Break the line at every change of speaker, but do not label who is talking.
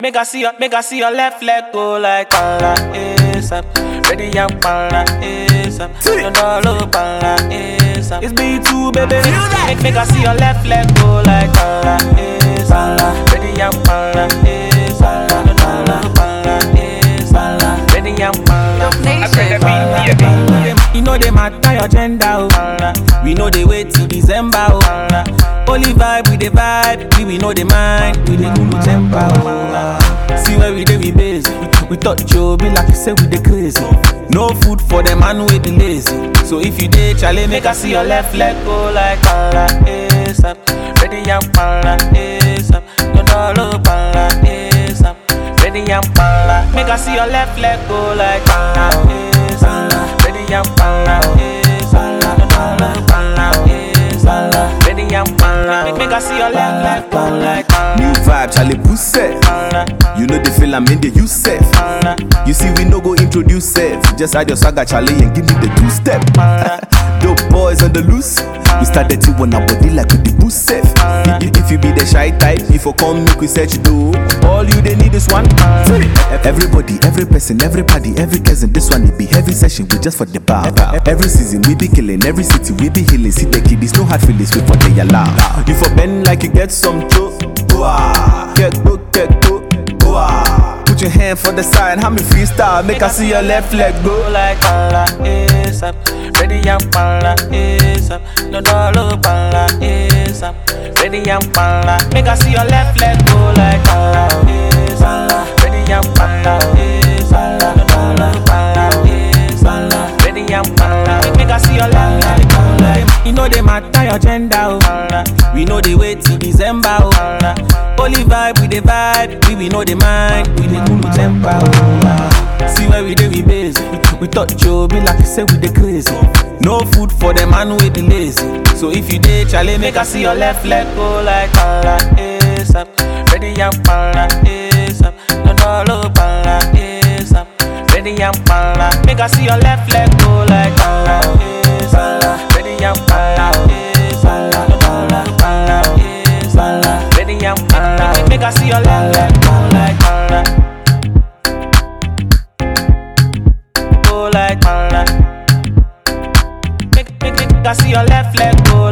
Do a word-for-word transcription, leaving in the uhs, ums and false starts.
Make I see your, make I see your left leg go like pala ASAP. Ready and pala ASAP. You know look pala ASAP. It's B two baby. Make, make I see your left leg go like pala ASAP. Ready and pala ASAP. You know look pala ASAP. Ready and pala. You know they matter your gender, oh. We know they wait till December, oh. Only vibe with the vibe, we we know the mind, we the cool temper, oh. See where we do we busy. We thought Joe be like you said we the crazy. No food for the man with the lazy. So if you did, Charlie, make I see your left leg go like pala ASAP. Ready and pala ASAP. No dollar pala ASAP. Ready and pala. Make I see your left leg go like pala ASAP. Ready and pala ASAP. No dollar pala ASAP. Ready and pala. Make, make I see your left leg go like pala.
New vibe, Charlie Pussy. You know the feel I'm in the use safe. You see we no go introduce safe. Just add your swagger, Charlie, and give me the two step. Dope boys on the loose. We started to on our body like with the boost safe. If, if you be the shy type, if you come make we search do. All you they need is one. Everybody, every person, everybody, every cousin. This one it be heavy session, we just for the bar. Every season we be killing, every city we be healing. See the kiddies, no hard feelings, we for they allow. You for bend like you get some joke. Get go, get go. Put your hand for the side, how me freestyle, make I see your left leg go
like pala ASAP. Ready and pala ASAP. No dollar pala ASAP. Ready and pala. Make I see your left leg go like pala ASAP. Ready and pala ASAP. No dollar pala ASAP. Ready and pala. Make I see your left leg go like. You know they matter your gender, oh. We know they wait till December, oh. Only vibe with the vibe, we we know the mind, we the cool temper, oh. See where we do we busy. We thought Joe be like you said we the crazy. No food for the man with the lazy. So if you did, Charlie, make I see your left leg go like pala ASAP. Ready and pala ASAP. No dollar pala ASAP. Ready and pala. Make I see your left leg go like pala ASAP. Ready and pala ASAP. No dollar pala ASAP. Ready and pala. Make I see your left leg go like pala. Go like pala. Make, make, make I see your left leg go